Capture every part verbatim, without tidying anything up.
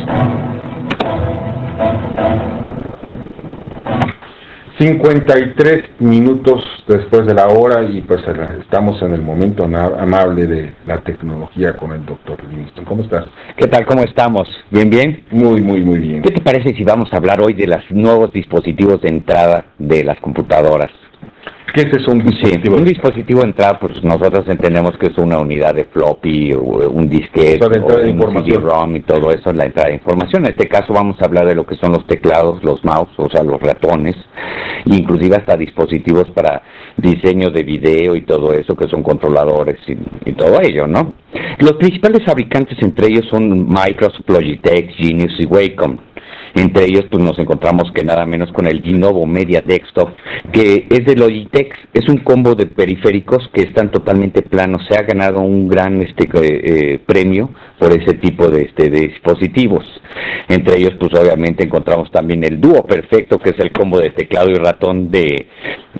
cincuenta y tres minutos después de la hora y pues estamos en el momento amable de la tecnología con el doctor Livingston. ¿Cómo estás? ¿Qué tal? ¿Cómo estamos? ¿Bien, bien? Muy, muy, muy bien. ¿Qué te parece si vamos a hablar hoy de los nuevos dispositivos de entrada de las computadoras? ¿Qué es eso, un dispositivo? Sí, un dispositivo de entrada, pues nosotros entendemos que es una unidad de floppy, o un disquete, o, sea, o de un C D-ROM y todo eso, la entrada de información. En este caso vamos a hablar de lo que son los teclados, los mouse, o sea, los ratones, inclusive hasta dispositivos para diseño de video y todo eso, que son controladores y, y todo ello, ¿no? Los principales fabricantes entre ellos son Microsoft, Logitech, Genius y Wacom. Entre ellos pues nos encontramos que nada menos con el Lenovo Media Desktop, que es de Logitech. Es un combo de periféricos que están totalmente planos. Se ha ganado un gran este eh, premio por ese tipo de, este, de dispositivos. Entre ellos pues obviamente encontramos también el Duo Perfecto, que es el combo de teclado y ratón de,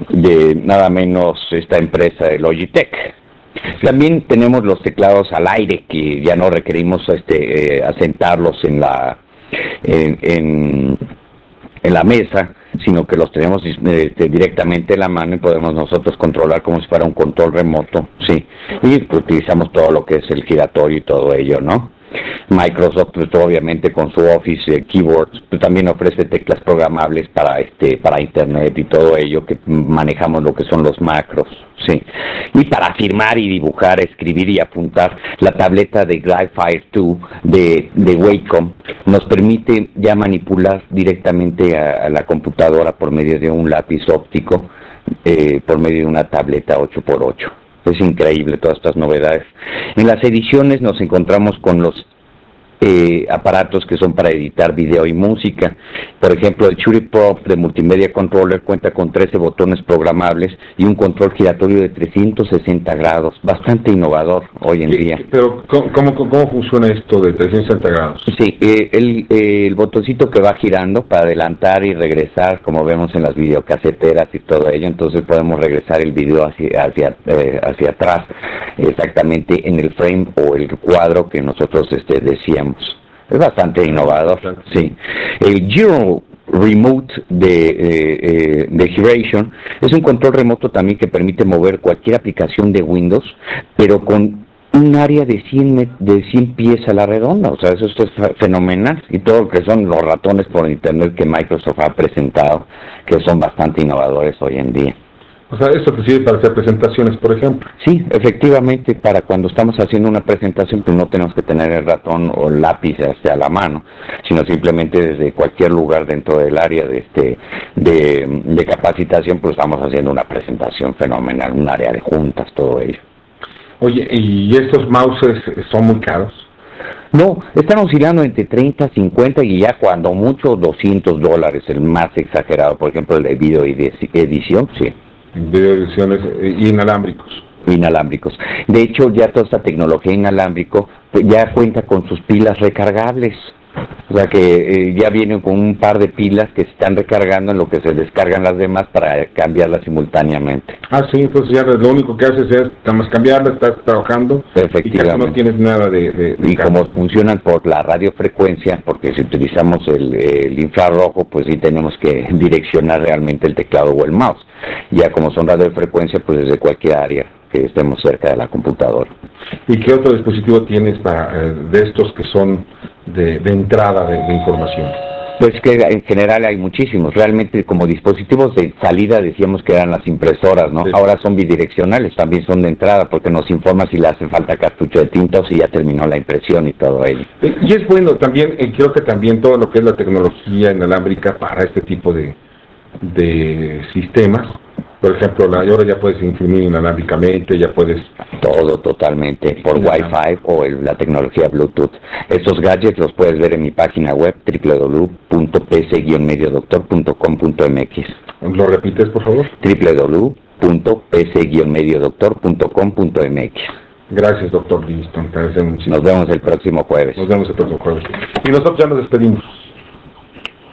de nada menos esta empresa de Logitech. También tenemos los teclados al aire, que ya no requerimos este, eh, asentarlos en la En, en, en la mesa, sino que los tenemos este, directamente en la mano y podemos nosotros controlar como si fuera un control remoto, sí, y pues, utilizamos todo lo que es el giratorio y todo ello, ¿no? Microsoft, pues, obviamente con su Office eh, Keyboards, pues, también ofrece teclas programables para este para internet y todo ello, que manejamos lo que son los macros, sí. Y para firmar y dibujar, escribir y apuntar, la tableta de Glidefire dos de, de Wacom nos permite ya manipular directamente a, a la computadora por medio de un lápiz óptico, eh, por medio de una tableta ocho por ocho. Es increíble todas estas novedades. En las ediciones nos encontramos con los eh, aparatos que son para editar video y música. Por ejemplo, el Shuri Pro de Multimedia Controller cuenta con trece botones programables y un control giratorio de trescientos sesenta grados, bastante innovador hoy en día. Pero, ¿cómo, cómo, cómo funciona esto de trescientos sesenta grados? Sí, eh, el, eh, el botoncito que va girando para adelantar y regresar, como vemos en las videocaseteras y todo ello, entonces podemos regresar el video hacia, hacia, eh, hacia atrás, exactamente en el frame o el cuadro que nosotros este, decíamos. Es bastante innovador, sí. El Giro Remote de, eh, eh, de Giration es un control remoto también que permite mover cualquier aplicación de Windows, pero con un área de cien, de cien pies a la redonda. O sea, eso, esto es fenomenal. Y todo lo que son los ratones por internet que Microsoft ha presentado, que son bastante innovadores hoy en día. O sea, ¿esto te sirve para hacer presentaciones, por ejemplo? Sí, efectivamente, para cuando estamos haciendo una presentación, pues no tenemos que tener el ratón o el lápiz hacia la mano, sino simplemente desde cualquier lugar dentro del área de, este, de, de capacitación, pues estamos haciendo una presentación fenomenal, un área de juntas, todo ello. Oye, ¿y estos mouses son muy caros? No, están oscilando entre treinta, cincuenta y ya cuando mucho doscientos dólares, el más exagerado, por ejemplo, el de video edición, sí. Video ediciones inalámbricos. Inalámbricos. De hecho, ya toda esta tecnología inalámbrico ya cuenta con sus pilas recargables. O sea que eh, ya vienen con un par de pilas que se están recargando en lo que se descargan las demás para cambiarlas simultáneamente. Ah, sí, entonces ya lo único que haces es nada más cambiarla, estás trabajando y casi no tienes nada de... de, de y como funcionan por la radiofrecuencia, porque si utilizamos el, el infrarrojo, pues sí tenemos que direccionar realmente el teclado o el mouse. Ya como son radiofrecuencia, pues desde cualquier área que estemos cerca de la computadora. ¿Y qué otro dispositivo tienes para, eh, de estos que son de, de entrada de, de información? Pues que en general hay muchísimos. Realmente como dispositivos de salida decíamos que eran las impresoras, ¿no? Sí. Ahora son bidireccionales, también son de entrada porque nos informa si le hace falta cartucho de tinta o si ya terminó la impresión y todo ello. Y es bueno también, eh, creo que también todo lo que es la tecnología inalámbrica para este tipo de, de sistemas. Por ejemplo, la, ahora ya puedes imprimir inalámbricamente, ya puedes... Todo totalmente, por Wi-Fi o el, la tecnología Bluetooth. Estos gadgets los puedes ver en mi página web doble u doble u doble u punto p c guion medio doctor punto com punto m x. ¿Lo repites, por favor? doble u doble u doble u punto p c guion medio doctor punto com punto m x. Gracias, doctor Livingston. Nos vemos el próximo jueves. Nos vemos el próximo jueves. Y nosotros ya nos despedimos.